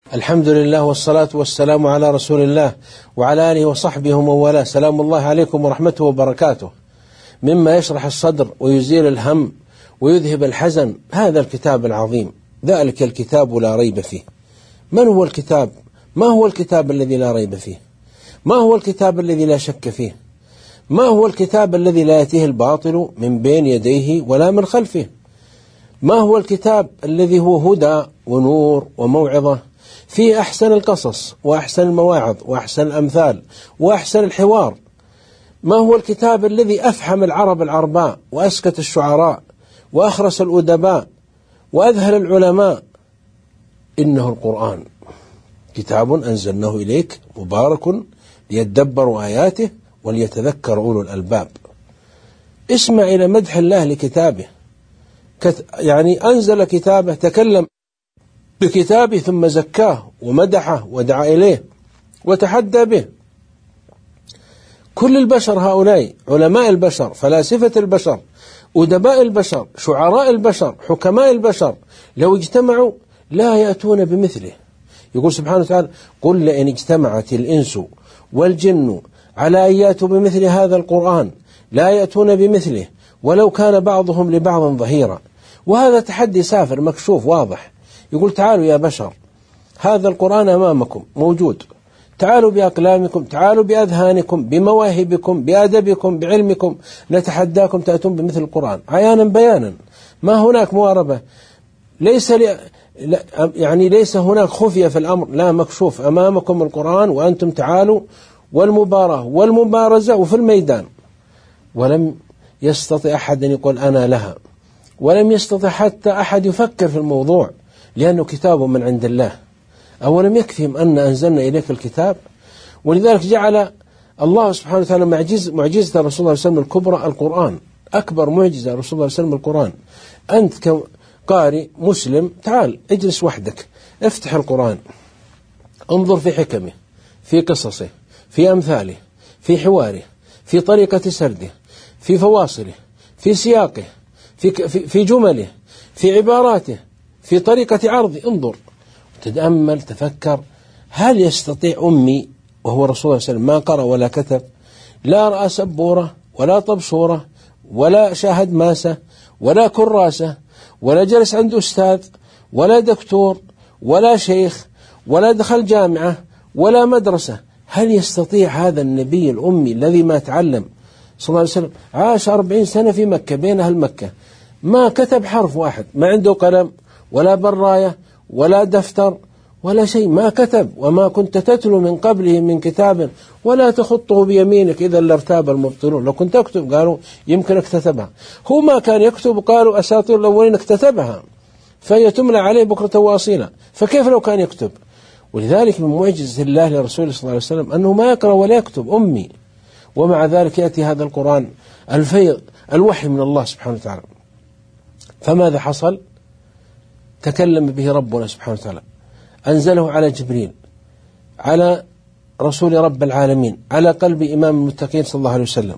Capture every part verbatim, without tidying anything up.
الحمد لله والصلاة والسلام على رسول الله وعلى آله وصحبه ومن والاه. سلام الله عليكم ورحمته وبركاته. مما يشرح الصدر ويزيل الهم ويذهب الحزن هذا الكتاب العظيم، ذلك الكتاب لا ريب فيه. من هو الكتاب؟ ما هو الكتاب الذي لا ريب فيه؟ ما هو الكتاب الذي لا شك فيه؟ ما هو الكتاب الذي لا يأتيه الباطل من بين يديه ولا من خلفه؟ ما هو الكتاب الذي هو هدى ونور وموعظة، فيه أحسن القصص وأحسن المواعظ وأحسن الأمثال وأحسن الحوار؟ ما هو الكتاب الذي أفحم العرب العرباء وأسكت الشعراء وأخرس الأدباء وأذهل العلماء؟ إنه القرآن، كتاب أنزلناه إليك مبارك ليدبروا آياته وليتذكر أولو الألباب. اسمع إلى مدح الله لكتابه، يعني أنزل كتابه، تكلم بكتابه ثم زكاه ومدحه ودعا إليه وتحدى به. كل البشر هؤلاء علماء البشر، فلاسفة البشر، أدباء البشر، شعراء البشر، حكماء البشر، لو اجتمعوا لا يأتون بمثله. يقول سبحانه وتعالى: قل لئن اجتمعت الإنس والجن على أن يأتوا بمثل هذا القرآن لا يأتون بمثله ولو كان بعضهم لبعض ظهيرا. وهذا تحدي سافر مكشوف واضح. يقول: تعالوا يا بشر، هذا القرآن أمامكم موجود، تعالوا بأقلامكم، تعالوا بأذهانكم، بمواهبكم، بأدبكم، بعلمكم، نتحداكم تأتون بمثل القرآن عيانا بيانا. ما هناك مواربة، ليس لي يعني ليس هناك خفية في الأمر، لا، مكشوف أمامكم القرآن وأنتم تعالوا، والمباراة والمبارزة وفي الميدان. ولم يستطع أحد أن يقول أنا لها، ولم يستطع حتى أحد يفكر في الموضوع، لأنه كتاب من عند الله. أولم يكفهم أن أنزلنا إليك الكتاب؟ ولذلك جعل الله سبحانه وتعالى معجز معجزة رسول الله صلى الله عليه وسلم الكبرى القرآن. أكبر معجزة رسول الله صلى الله عليه وسلم القرآن. أنت كقارئ مسلم تعال اجلس وحدك، افتح القرآن، انظر في حكمه، في قصصه، في أمثاله، في حواره، في طريقة سرده، في فواصله، في سياقه، في في جمله، في عباراته، في طريقة عرضه. انظر تتأمل، تفكر. هل يستطيع أمي وهو رسول الله صلى الله عليه وسلم ما قرأ ولا كتب، لا رأى سبورة ولا طبشورة ولا شاهد ماسة ولا كراسة ولا جلس عند أستاذ ولا دكتور ولا شيخ ولا دخل جامعة ولا مدرسة، هل يستطيع هذا النبي الأمي الذي ما تعلم صلى الله عليه وسلم، عاش أربعين سنة في مكة بين أهل مكة، ما كتب حرف واحد، ما عنده قلم ولا براية ولا دفتر ولا شيء، ما كتب؟ وما كنت تتلو من قبله من كتاب ولا تخطه بيمينك إذا لارتاب المبطلون. لو كنت أكتب قالوا يمكن اكتتبها. هو ما كان يكتب، قالوا أساطير الأولين اكتتبها فهي تملى عليه بكرة وأصيلا، فكيف لو كان يكتب؟ ولذلك من معجزة الله لرسوله صلى الله عليه وسلم أنه ما يقرأ ولا يكتب، أمي، ومع ذلك يأتي هذا القرآن الفيض الوحي من الله سبحانه وتعالى. فماذا حصل؟ تكلم به ربنا سبحانه وتعالى، أنزله على جبريل، على رسول رب العالمين، على قلب إمام المتقين صلى الله عليه وسلم،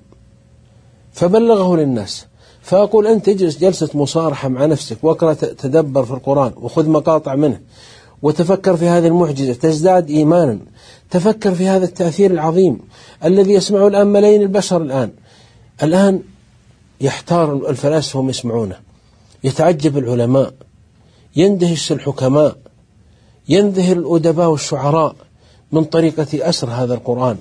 فبلغه للناس. فأقول أنت اجلس جلسة مصارحة مع نفسك واقرأ، تدبر في القرآن وخذ مقاطع منه وتفكر في هذه المعجزة، تزداد إيمانا. تفكر في هذا التأثير العظيم الذي يسمعه الآن ملايين البشر. الآن الآن يحتار الفلاسفة وهم يسمعونه، يتعجب العلماء، يندهش الحكماء، ينذهل الأدباء والشعراء من طريقة أسر هذا القرآن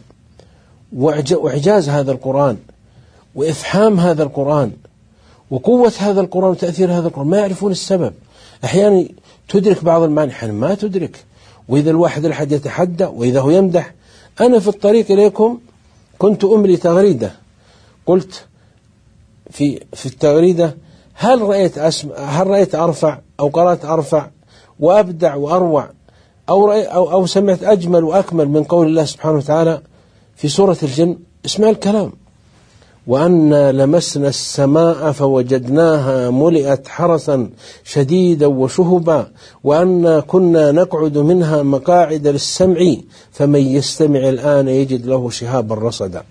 وإعجاز هذا القرآن وإفحام هذا القرآن وقوة هذا القرآن وتأثير هذا القرآن. ما يعرفون السبب. أحيانا تدرك بعض المعاني، أحيانا ما تدرك. وإذا الواحد الأحد يتحدى وإذا هو يمدح. أنا في الطريق إليكم كنت أملي تغريدة، قلت في في التغريدة: هل رأيت أسمع هل رأيت أرفع أو قرأت أرفع وأبدع وأروع أو, أو, أو سمعت أجمل وأكمل من قول الله سبحانه وتعالى في سورة الجن؟ اسمع الكلام: وأنا لمسنا السماء فوجدناها ملئت حرسا شديدا وشهبا وأنا كنا نقعد منها مقاعد للسمع فمن يستمع الآن يجد له شهابا رصدا.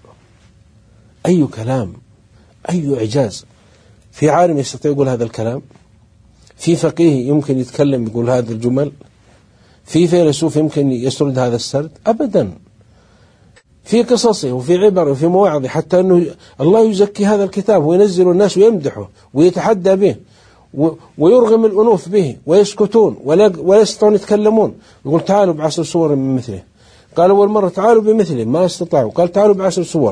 أي كلام، أي إعجاز. في عالم يستطيع يقول هذا الكلام؟ في فقيه يمكن يتكلم يقول هذه الجمل؟ في فيلسوف يمكن يسرد هذا السرد؟ أبدا. في قصصه وفي عبره وفي مواعظه، حتى أنه الله يزكي هذا الكتاب وينزل الناس ويمدحه ويتحدى به ويرغم الأنوف به ويسكتون ولا يستطيعون يتكلمون. يقول تعالوا بعشر صور من مثله. قال أول مرة تعالوا بمثله ما استطاعوا. قال تعالوا بعشر صور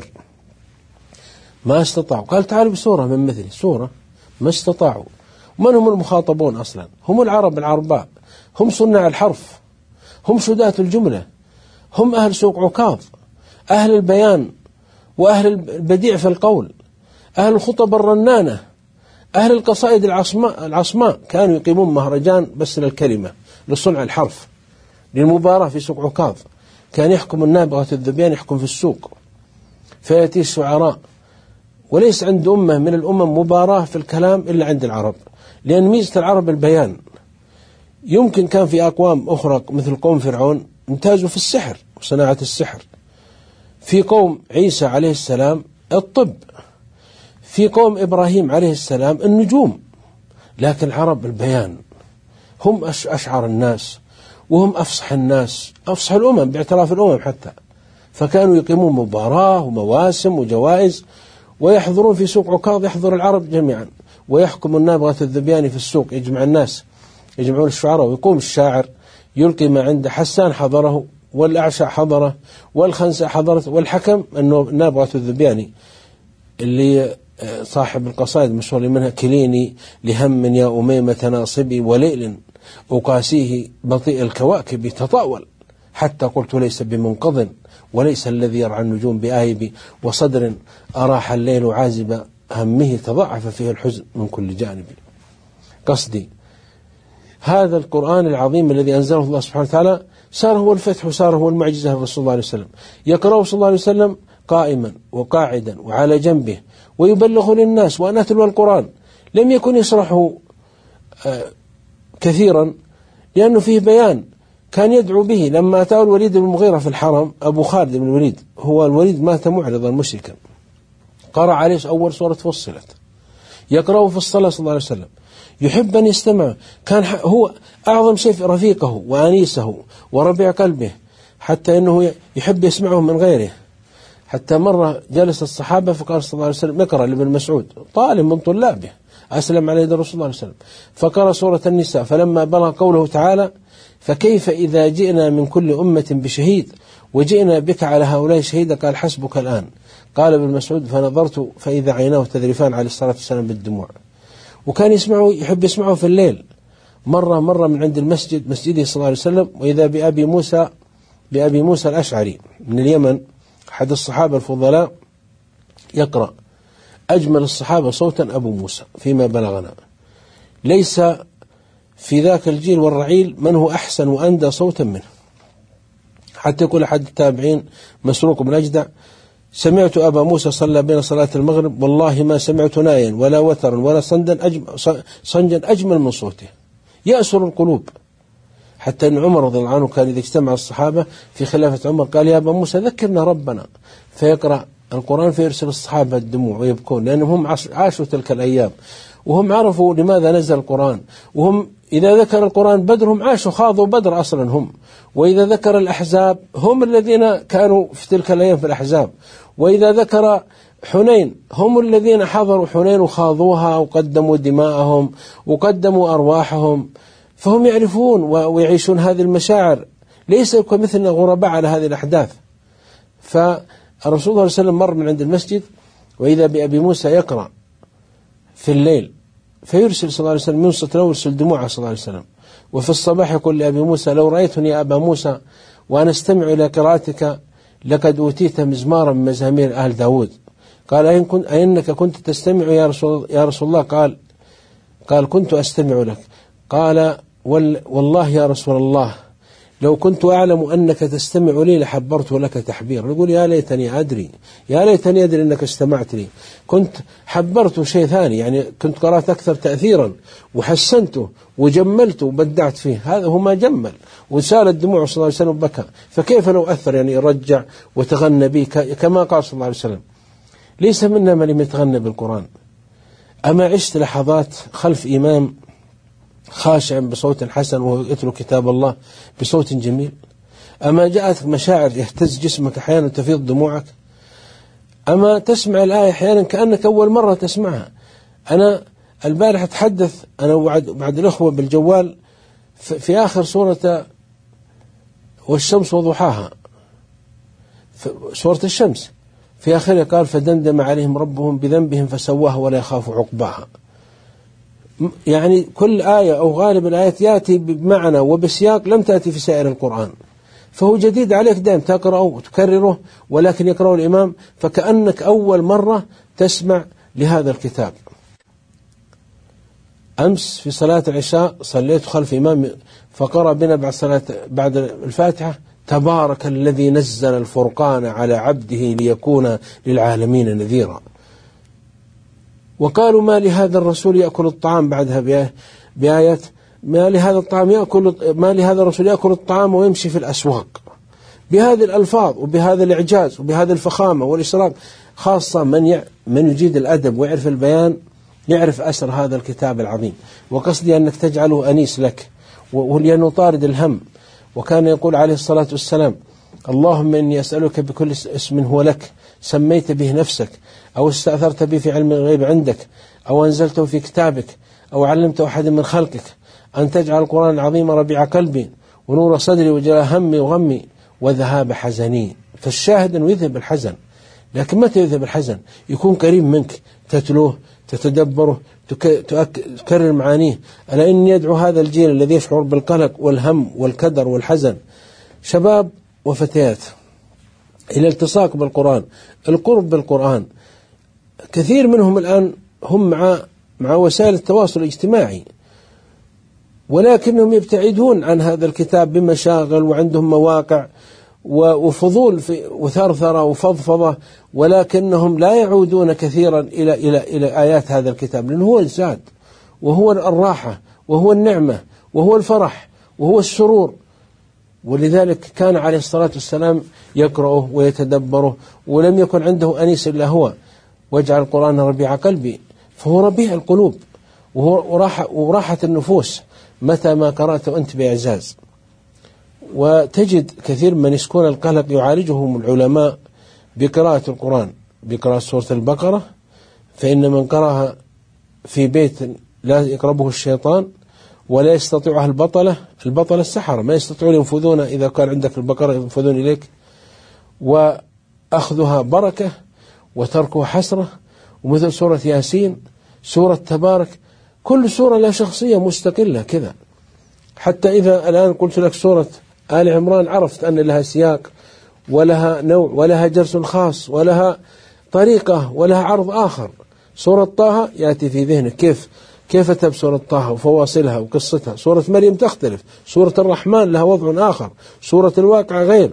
ما استطاعوا. قال تعالوا بسورة من مثله، سورة ما استطاعوا. من هم المخاطبون أصلا؟ هم العرب العرباء، هم صناع الحرف، هم شداة الجملة، هم أهل سوق عكاظ، أهل البيان وأهل البديع في القول، أهل الخطب الرنانة، أهل القصائد العصماء, العصماء كانوا يقيمون مهرجان بس للكلمة، لصنع الحرف، للمباراة في سوق عكاظ. كان يحكم النابغة الذبيان يحكم في السوق، فيأتي الشعراء. وليس عند أمة من الأمم مباراة في الكلام إلا عند العرب، لأن ميزة العرب البيان. يمكن كان في أقوام أخرى مثل قوم فرعون امتازوا في السحر وصناعة السحر، في قوم عيسى عليه السلام الطب، في قوم إبراهيم عليه السلام النجوم، لكن العرب البيان. هم أشعر الناس وهم أفصح الناس، أفصح الأمم باعتراف الأمم حتى. فكانوا يقيمون مباراة ومواسم وجوائز، ويحضرون في سوق عكاظ، يحضر العرب جميعا، ويحكم النابغة الذبياني في السوق، يجمع الناس، يجمعون الشعراء، ويقوم الشاعر يلقي ما عنده. حسان حضره، والأعشى حضره، والخنساء حضرت، والحكم أنه النابغة الذبياني اللي صاحب القصائد المشهور منها كليني لهم يا أميمة ناصبي وليل أقاسيه بطيء الكواكب تطاول حتى قلت ليس بمنقض وليس الذي يرعى النجوم بآيب وصدر أراح الليل عازب همه تضاعف فيه الحزن من كل جانب. قصدي هذا القرآن العظيم الذي أنزله الله سبحانه وتعالى صار هو الفتح وصار هو المعجزة للرسول الله عليه وسلم. يقرأه صلى الله عليه وسلم قائما وقاعدا وعلى جنبه ويبلغ للناس. وأن أتلو القرآن لم يكن يشرحه كثيرا لأنه فيه بيان، كان يدعو به. لما أتاه الوليد بن المغيرة في الحرم، أبو خالد بن الوليد، هو الوليد مات معرضا مشركا، قرأ عليه أول سورة فصلت، يقرأه في الصلاة صلى الله عليه وسلم، يحب أن يستمع. كان هو أعظم شيء في رفيقه وأنيسه وربيع قلبه، حتى أنه يحب يسمعه من غيره. حتى مرة جلس الصحابة فقال صلى الله عليه وسلم اقرأ لابن مسعود، طالب من طلابه أسلم على يد الرسول صلى الله عليه وسلم، فقرأ سورة النساء. فلما بلغ قوله تعالى فكيف إذا جئنا من كل أمة بشهيد وجئنا بك على هؤلاء شهيدا قال حسبك الآن. قال ابن مسعود فنظرت فإذا عيناه تذرفان عليه الصلاة والسلام بالدموع. وكان يسمعه، يحب يسمعه في الليل. مرة مرة من عند المسجد مسجده صلى الله عليه وسلم، وإذا بأبي موسى بأبي موسى الأشعري من اليمن أحد الصحابة الفضلاء يقرأ. أجمل الصحابة صوتا أبو موسى فيما بلغنا، ليس في ذاك الجيل والرعيل من هو أحسن وأندى صوتا منه. حتى يقول أحد التابعين مسروق بن أجدع سمعت أبا موسى صلى بين صلاة المغرب والله ما سمعت نايا ولا وترا ولا صندا أجمل, صنجا أجمل من صوته، يأسر القلوب. حتى أن عمر رضي الله عنه كان إذا اجتمع الصحابة في خلافة عمر قال يا أبا موسى ذكرنا ربنا، فيقرأ القرآن فيرسل الصحابة الدموع ويبكون، لأنهم عاشوا تلك الأيام وهم عرفوا لماذا نزل القرآن. وهم إذا ذكر القرآن بدر هم عاشوا خاضوا بدر أصلا هم، وإذا ذكر الأحزاب هم الذين كانوا في تلك الأيام في الأحزاب، وإذا ذكر حنين هم الذين حضروا حنين وخاضوها وقدموا دماءهم وقدموا أرواحهم. فهم يعرفون ويعيشون هذه المشاعر، ليس كمثلنا غرباء على هذه الأحداث. فالرسول صلى الله عليه وسلم مر من عند المسجد وإذا بأبي موسى يقرأ في الليل، فيرسل صلى الله عليه وسلم ينصت له ويرسل دموعه صلى الله عليه وسلم. وفي الصباح يقول لأبي موسى لو رأيتني يا أبا موسى وأنا استمع إلى قراءتك لقد أوتيت مزمارا من مزامير أهل داود. قال أين كنت أينك كنت تستمع يا رسول, يا رسول الله؟ قال قال كنت أستمع لك. قال والله يا رسول الله لو كنت أعلم أنك تستمع لي لحبرت لك تحبير. يقول يا ليتني أدري يا ليتني أدري أنك استمعت لي، كنت حبرت شيء ثاني، يعني كنت قرأت أكثر تأثيرا وحسنته وجملته وبدعت فيه. هذا هو ما جمل، وسالت دموع صلى الله عليه وسلم بكى. فكيف لو أثر يعني يرجع وتغنى به كما قال صلى الله عليه وسلم ليس منا من لم يتغنى بالقرآن. أما عشت لحظات خلف إمام خاشع بصوت حسن وهو يتلو كتاب الله بصوت جميل؟ أما جاءتك مشاعر يهتز جسمك أحيانا تفيض دموعك؟ أما تسمع الآية أحيانا كأنك أول مرة تسمعها؟ أنا البارحة أتحدث أنا وبعد الأخوة بالجوال في آخر سورة والشمس وضحاها، سورة الشمس في آخرها قال فدمدم عليهم ربهم بذنبهم فسواها ولا يخاف عقباها. يعني كل آية أو غالب الآيات يأتي بمعنى وبسياق لم تأتي في سائر القرآن، فهو جديد عليك دائم تقرأه وتكرره، ولكن يقرأه الإمام فكأنك أول مرة تسمع لهذا الكتاب. أمس في صلاة العشاء صليت خلف إمام فقرأ بنا بعد صلاة بعد الفاتحة تبارك الذي نزل الفرقان على عبده ليكون للعالمين نذيرا. وقالوا ما لهذا الرسول يأكل الطعام بعدها بآية ما لهذا الطعام يأكل ما لهذا الرسول يأكل الطعام ويمشي في الأسواق، بهذه الألفاظ وبهذا الإعجاز وبهذا الفخامة والإشراق. خاصة من ي... من يجيد الأدب ويعرف البيان يعرف أسر هذا الكتاب العظيم. وقصدي أنك تجعله أنيس لك ولأنه طارد الهم. وكان يقول عليه الصلاة والسلام اللهم إني أسألك بكل اسم هو لك سميت به نفسك أو استأثرت به في علم الغيب عندك أو أنزلته في كتابك أو علمت أحد من خلقك أن تجعل القرآن العظيم ربيع قلبي ونور صدري وجلاء همي وغمي وذهاب حزني. فالشاهد أنه يذهب الحزن، لكن متى يذهب الحزن؟ يكون قريب منك تتلوه تتدبره تكرر معانيه. ألا إني يدعو هذا الجيل الذي يشعر بالقلق والهم والكدر والحزن شباب وفتيات إلى التصاق بالقرآن، القرب بالقرآن. كثير منهم الآن هم مع مع وسائل التواصل الاجتماعي، ولكنهم يبتعدون عن هذا الكتاب بمشاغل وعندهم مواقع وفضول في وثرثرة وفضفضة، ولكنهم لا يعودون كثيرا إلى إلى إلى آيات هذا الكتاب، لأنه هو الزاد وهو الراحة وهو النعمة وهو الفرح وهو السرور. ولذلك كان عليه الصلاة والسلام يقرأه ويتدبره، ولم يكن عنده أنيس إلا هو. واجعل القرآن ربيع قلبي، فهو ربيع القلوب وهو راحة وراحة النفوس متى ما قرأته أنت بإعزاز. وتجد كثير من يسكون القلق يعالجهم العلماء بقراءة القرآن، بقراءة سورة البقرة، فإن من قرأها في بيت لا يقربه الشيطان ولا يستطيعها البطلة البطلة السحرة ما يستطيعون ينفذون إذا كان عندك البقرة ينفذون إليك، وأخذها بركة وتركها حسرة. ومثل سورة ياسين، سورة تبارك، كل سورة لها شخصية مستقلة كذا. حتى إذا الآن قلت لك سورة آل عمران عرفت أن لها سياق ولها نوع ولها جرس خاص ولها طريقة ولها عرض آخر. سورة طه يأتي في ذهنك كيف كيف تب سورة طه وفواصلها وقصتها. سورة مريم تختلف، سورة الرحمن لها وضع آخر، سورة الواقع غير.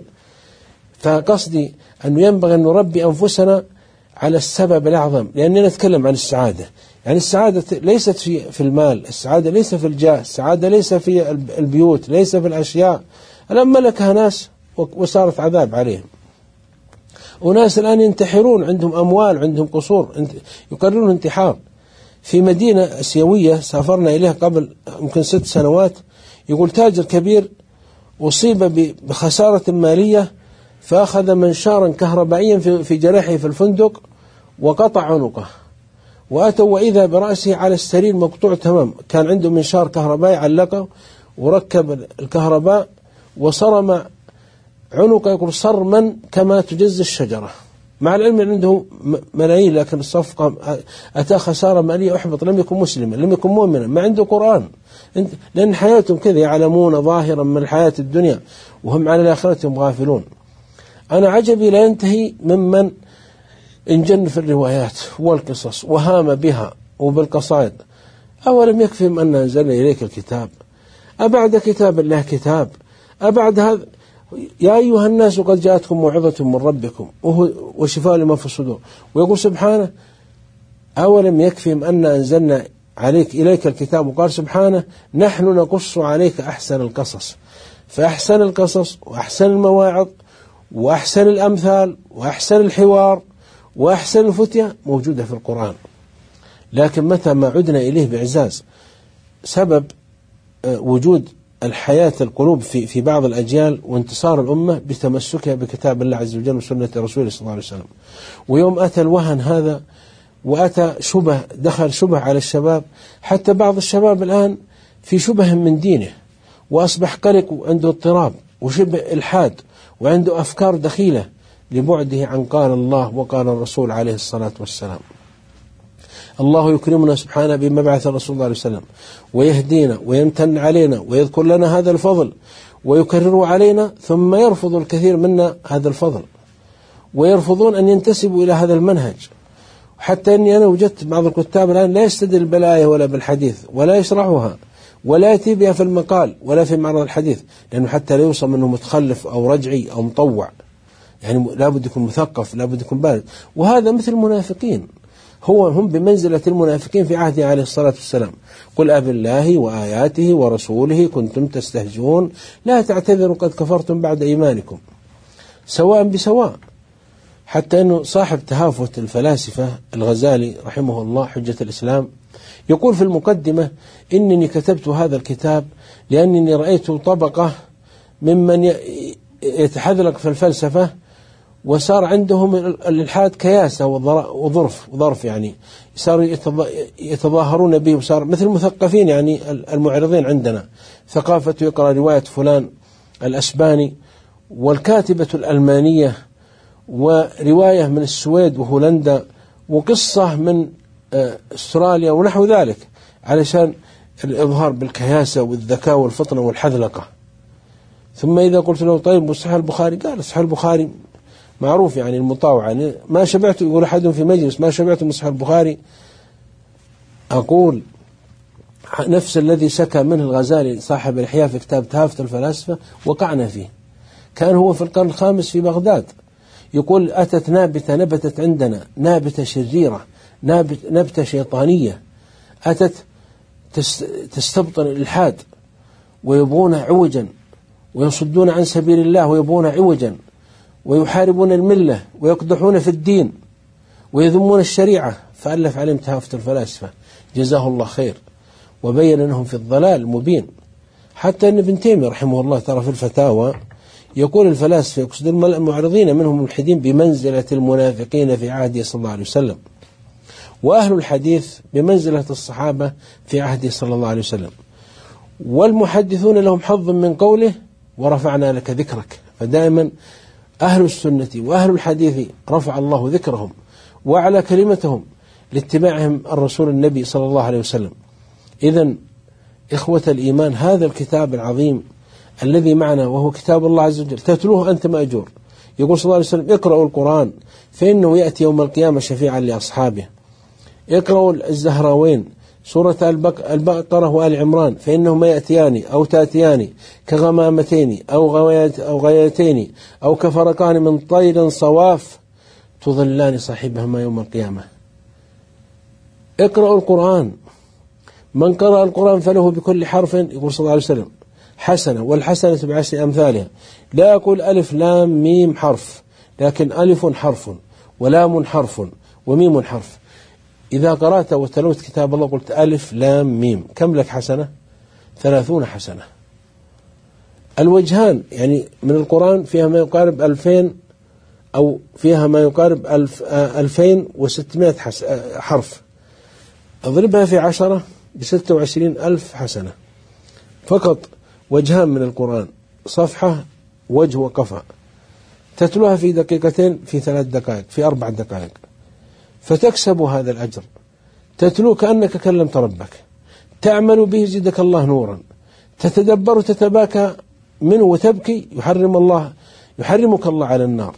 فقصدي أنه ينبغي أن نربي أنفسنا على السبب الأعظم، لأننا نتكلم عن السعادة. يعني السعادة ليست في في المال، السعادة ليس في الجاه، السعادة ليس في البيوت، ليس في الأشياء. الآن ملكها ناس وصارت عذاب عليهم. وناس الآن ينتحرون، عندهم أموال، عندهم قصور، يقررون انتحار. في مدينة أسيوية سافرنا إليها قبل يمكن ست سنوات، يقول تاجر كبير أصيب بخسارة مالية فأخذ منشارا كهربائيا في جرحه في الفندق وقطع عنقه، وأتوا وإذا برأسه على السرير مقطوع تمام. كان عنده منشار كهربائي علقه وركب الكهرباء وصرم عنقه، يقول صرما كما تجز الشجرة، مع العلم أن عنده ملايين، لكن الصفقة أتى خسارة مالية أحبط. لم يكن مسلما، لم يكن مؤمنا، ما عنده قرآن، لأن حياتهم كذا يعلمون ظاهرا من الحياة الدنيا وهم على الآخرة غافلون. أنا عجبي لا ينتهي ممن انجن في الروايات والقصص وهام بها وبالقصائد. أولم يكفهم أن أنزلنا إليك الكتاب؟ أبعد كتاب الله كتاب؟ أبعد هذا؟ يا أيها الناس قد جاءتكم موعظة من ربكم وشفاء لما في الصدور. ويقول سبحانه أولم يكفهم أن أنزلنا عليك إليك الكتاب، وقال سبحانه نحن نقص عليك أحسن القصص. فأحسن القصص وأحسن المواعظ وأحسن الأمثال وأحسن الحوار وأحسن الفتية موجودة في القرآن. لكن متى ما عدنا إليه بإعزاز، سبب وجود الحياة القلوب في في بعض الأجيال وانتصار الأمة بتمسكها بكتاب الله عز وجل وسنة رسوله صلى الله عليه وسلم. ويوم أتى الوهن هذا وأتى شبه، دخل شبه على الشباب، حتى بعض الشباب الآن في شبه من دينه، وأصبح قلق وعنده اضطراب وشبه إلحاد وعنده أفكار دخيلة لبعده عن قال الله وقال الرسول عليه الصلاة والسلام. الله يكرمنا سبحانه بما بعث الرسول الله عليه وسلم، ويهدينا ويمتن علينا ويذكر لنا هذا الفضل ويكرره علينا، ثم يرفض الكثير منا هذا الفضل ويرفضون أن ينتسبوا إلى هذا المنهج. حتى أني أنا وجدت بعض الكتاب الآن لا يستدل بالآية ولا بالحديث ولا يشرحها ولا يأتي بها في المقال ولا في معرض الحديث، لأنه حتى لا يوصل منه متخلف أو رجعي أو مطوع، يعني لابد يكون مثقف، لابد يكون بالغ. وهذا مثل المنافقين، هو هم بمنزلة المنافقين في عهده عليه الصلاة والسلام. قل أب الله وآياته ورسوله كنتم تستهزئون لا تعتذروا قد كفرتم بعد إيمانكم، سواء بسواء. حتى أنه صاحب تهافت الفلاسفة الغزالي رحمه الله حجة الإسلام يقول في المقدمة: إنني كتبت هذا الكتاب لأنني رأيت طبقة ممن يتحذلق في الفلسفة وصار عندهم الإلحاد كياسة وظرف وظرف يعني صاروا يتظاهرون به، وصار مثل المثقفين يعني المعرضين عندنا، ثقافته يقرأ رواية فلان الأسباني والكاتبة الألمانية ورواية من السويد وهولندا وقصة من استراليا ونحو ذلك، علشان الإظهار بالكياسة والذكاء والفطنة والحذلقة. ثم إذا قلت له: طيب وصحيح البخاري؟ قال: صحيح البخاري معروف يعني المطاوعة، يعني ما شبعت، يقول أحد في مجلس: ما شبعت من صحيح البخاري. أقول نفس الذي سكى منه الغزالي صاحب الإحياء في كتاب تهافت الفلاسفة وقعنا فيه. كان هو في القرن الخامس في بغداد، يقول: أتت نابتة نبتت عندنا، نابتة شريرة، نبتة شيطانية، أتت تستبطن الإلحاد ويبغون عوجا ويصدون عن سبيل الله ويبغون عوجا ويحاربون الملة ويقدحون في الدين ويذمون الشريعة. فألف عليهم تهافت الفلاسفة جزاه الله خير وبين أنهم في الضلال المبين. حتى أن ابن تيمية رحمه الله ترى في الفتاوى يقول: الفلاسفة يقصد المعرضين منهم الملحدين بمنزلة المنافقين في عهده صلى الله عليه وسلم، وأهل الحديث بمنزلة الصحابة في عهده صلى الله عليه وسلم، والمحدثون لهم حظ من قوله ورفعنا لك ذكرك. فدائما أهل السنة وأهل الحديث رفع الله ذكرهم وعلى كلمتهم لاتباعهم الرسول النبي صلى الله عليه وسلم. إذن إخوة الإيمان، هذا الكتاب العظيم الذي معنا وهو كتاب الله عز وجل تتلوه أنت مأجور. يقول صلى الله عليه وسلم: اقرأوا القرآن فإنه يأتي يوم القيامة شفيعا لأصحابه. اقرأوا الزهراوين سورة البقرة وآل عمران فإنهما يأتيان أو تأتيان كغمامتين أو غويت أو غيتين أو كفرقان من طير صواف تظلان صاحبهما يوم القيامة. اقرأوا القرآن، من قرأ القرآن فله بكل حرف، يقول صلى الله عليه وسلم، حسنة، والحسنة بعشر أمثالها. لا يقول ألف لام ميم حرف، لكن ألف حرف ولام حرف وميم حرف. إذا قرأت وتلوت كتاب الله قلت ألف لام ميم، كم لك حسنة؟ ثلاثون حسنة. الوجهان يعني من القرآن فيها ما يقارب ألفين أو فيها ما يقارب ألف ألفين وستمائة حرف، أضربها في عشرة بستة وعشرين ألف حسنة. فقط وجهان من القرآن، صفحة وجه وقفا، تتلوها في دقيقتين، في ثلاث دقائق، في أربع دقائق، فتكسب هذا الأجر. تتلو كأنك كلمت ربك، تعمل به زدك الله نورا، تتدبر تتباكى منه وتبكي، يحرم الله يحرمك الله على النار،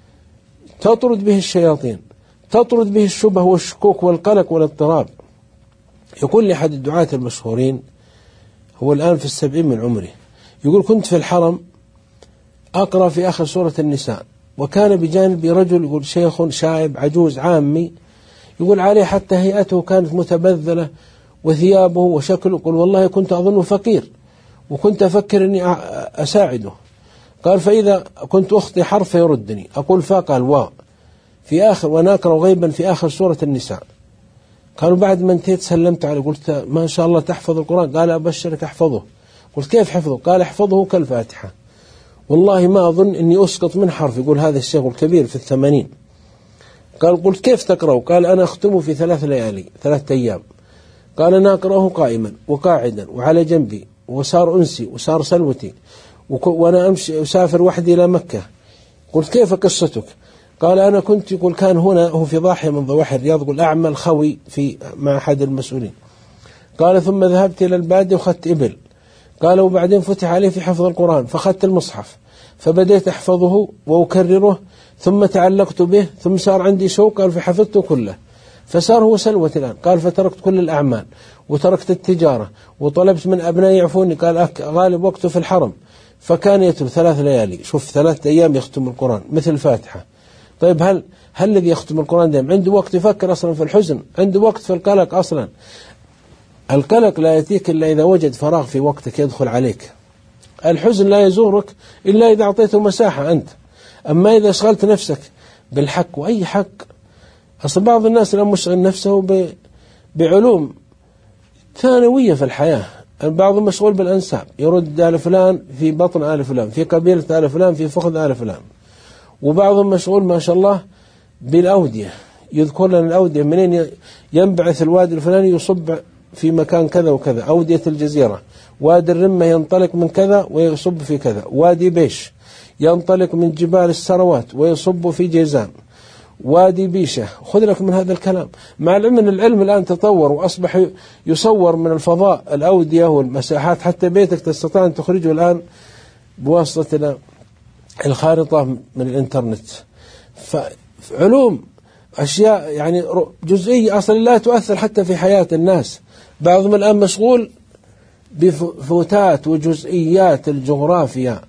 تطرد به الشياطين، تطرد به الشبه والشكوك والقلق والاضطراب. يقول لي أحد الدعاة المشهورين، هو الآن في السبعين من عمره، يقول: كنت في الحرم أقرأ في آخر سورة النساء، وكان بجانبي رجل يقول شيخ شايب عجوز عامي، يقول عليه حتى هيئته كانت متبذلة وثيابه وشكله، يقول والله كنت أظنه فقير وكنت أفكر أني أساعده. قال: فإذا كنت أخطي حرف يردني، أقول فا، قال وا، في آخر، وأنا أقرأ غيبا في آخر سورة النساء، قالوا بعد ما انتهيت سلمت عليه قلت ما شاء الله تحفظ القرآن. قال أبشرك أحفظه. قلت كيف حفظه؟ قال احفظه كالفاتحة، والله ما أظن أني أسقط من حرف. يقول هذا الشيخ الكبير في الثمانين. قال قلت كيف تقرأه؟ قال أنا أختمه في ثلاث ليالي ثلاثة أيام. قال أنا أقرأه قائما وقاعدا وعلى جنبي، وصار أنسي وصار سلوتي، وأنا أمشي أسافر وحدي إلى مكة. قلت كيف قصتك؟ قال أنا كنت يقول كان هنا هو في ضاحية من ضواحي الرياض، يقول أعمل خوي في مع أحد المسؤولين. قال ثم ذهبت إلى البادية وخدت إبل. قال وبعدين فتح عليه في حفظ القرآن، فخدت المصحف فبديت أحفظه وأكرره، ثم تعلقت به، ثم صار عندي شوق. قال فحفظته كله، فصار هو سلوة الآن. قال فتركت كل الأعمال وتركت التجارة وطلبت من أبنائي يعفوني. قال غالب وقته في الحرم، فكان يتلو ثلاث ليالي. شوف ثلاثة أيام يختم القرآن مثل الفاتحة. طيب هل هل الذي يختم القرآن دائما عنده وقت يفكر أصلا في الحزن؟ عنده وقت في القلق أصلا؟ القلق لا يأتيك إلا إذا وجد فراغ في وقتك يدخل عليك. الحزن لا يزورك إلا إذا أعطيته مساحة أنت. أما إذا شغلت نفسك بالحق، وأي حق، أصلا بعض الناس لم يشغل نفسه بعلوم ثانوية في الحياة. البعض مشغول بالأنساب، يرد آل فلان في بطن آل فلان، في قبيلة آل فلان، في فخذ آل فلان. وبعضهم مشغول ما شاء الله بالأودية، يذكر لنا الأودية منين ينبعث الوادي الفلاني يصب في مكان كذا وكذا، أودية الجزيرة، وادي الرمة ينطلق من كذا ويصب في كذا، وادي بيش ينطلق من جبال السروات ويصب في جيزان، وادي بيشة. خذ لك من هذا الكلام، مع العلم أن العلم الآن تطور وأصبح يصور من الفضاء الأودية والمساحات، حتى بيتك تستطيع أن تخرجه الآن بواسطة الخارطة من الإنترنت. فعلوم أشياء يعني جزئية أصلا لا تؤثر حتى في حياة الناس. بعضهم الآن مشغول بفتات وجزئيات الجغرافيا.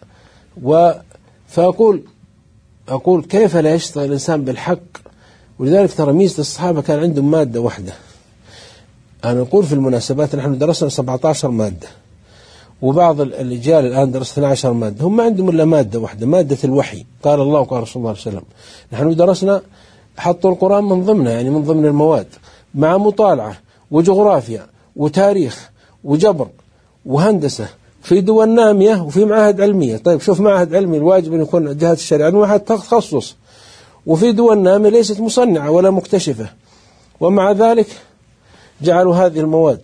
فأقول أقول كيف لا يشتغل الإنسان بالحق؟ ولذلك ترى ميزة الصحابة كان عندهم مادة واحدة. أنا أقول في المناسبات نحن درسنا سبعة عشر مادة، وبعض الرجال الآن درس اثنتي عشرة مادة. هم ما عندهم إلا مادة واحدة، مادة الوحي. قال الله وقال رسول الله صلى الله عليه وسلم. نحن درسنا حطوا القرآن من ضمنها، يعني من ضمن المواد، مع مطالعة وجغرافيا وتاريخ وجبر وهندسة في دول نامية وفي معاهد علمية. طيب شوف، معاهد علمي الواجب أن يكون جهات الشريعة معهد تخصص، وفي دول نامية ليست مصنعة ولا مكتشفة، ومع ذلك جعلوا هذه المواد.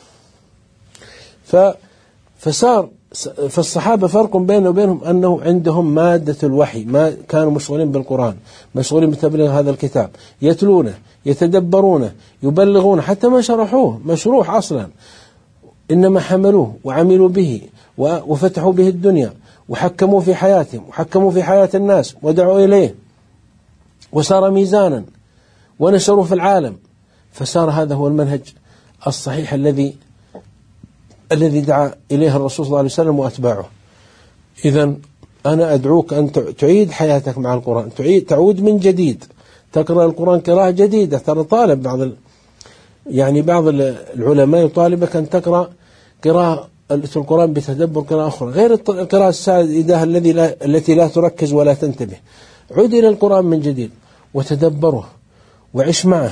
ف فصار فالصحابة فرق بينه وبينهم أنه عندهم مادة الوحي، ما كانوا مشغولين بالقرآن، مشغولين بتبليغ هذا الكتاب، يتلونه، يتدبرونه، يبلغونه، حتى ما شرحوه مشروح أصلا، إنما حملوه وعملوا به وفتحوا به الدنيا، وحكموا في حياتهم وحكموا في حياة الناس ودعوا إليه، وصار ميزانا ونشروا في العالم. فصار هذا هو المنهج الصحيح الذي الذي دعا إليه الرسول صلى الله عليه وسلم وأتباعه. إذن أنا أدعوك أن تعيد حياتك مع القرآن، تعيد تعود من جديد، تقرأ القرآن قراءة جديدة. ترى طالب بعض ال... يعني بعض العلماء يطالبك أن تقرأ قراءة القرآن بتدبر قراءة أخرى غير القراءة السائدة الذي لا... التي لا تركز ولا تنتبه. عد إلى القرآن من جديد وتدبره وعش معه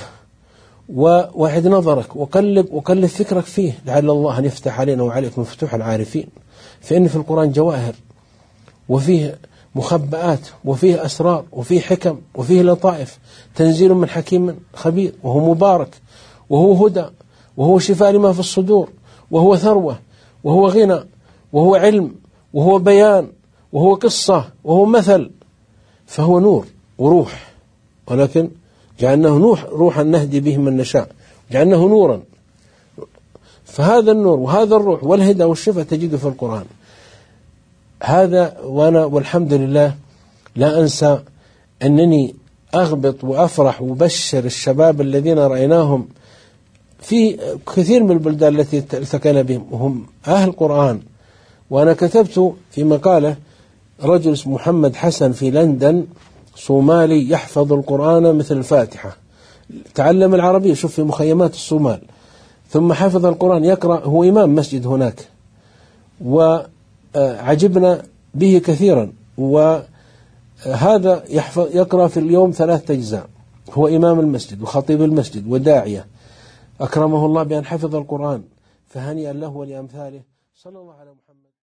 وواحد نظرك وقلب وقلب فكرك فيه، لعل الله أن يفتح علينا وعليكم فتوح العارفين. فإن في القرآن جواهر، وفيه مخبئات، وفيه أسرار، وفيه حكم، وفيه لطائف، تنزيل من حكيم خبير، وهو مبارك، وهو هدى، وهو شفاء لما في الصدور، وهو ثروة، وهو غنى، وهو علم، وهو بيان، وهو قصة، وهو مثل. فهو نور وروح، ولكن جعلناه نوح روحا نهدي به من نشاء، جعلناه نورا. فهذا النور وهذا الروح والهدى والشفاء تجده في القرآن. هذا وأنا والحمد لله لا أنسى أنني أغبط وأفرح وبشر الشباب الذين رأيناهم في كثير من البلدان التي التقينا بهم وهم أهل قرآن. وأنا كتبت في مقالة رجل اسمه محمد حسن في لندن، صومالي، يحفظ القرآن مثل الفاتحة، تعلم العربية، شوف في مخيمات الصومال، ثم حفظ القرآن، يقرأ، هو إمام مسجد هناك، وعجبنا به كثيرا. وهذا يحفظ يقرأ في اليوم ثلاثة أجزاء، هو إمام المسجد وخطيب المسجد وداعية، أكرمه الله بأن حفظ القرآن، فهنيئا له ولأمثاله. صلى الله على محمد.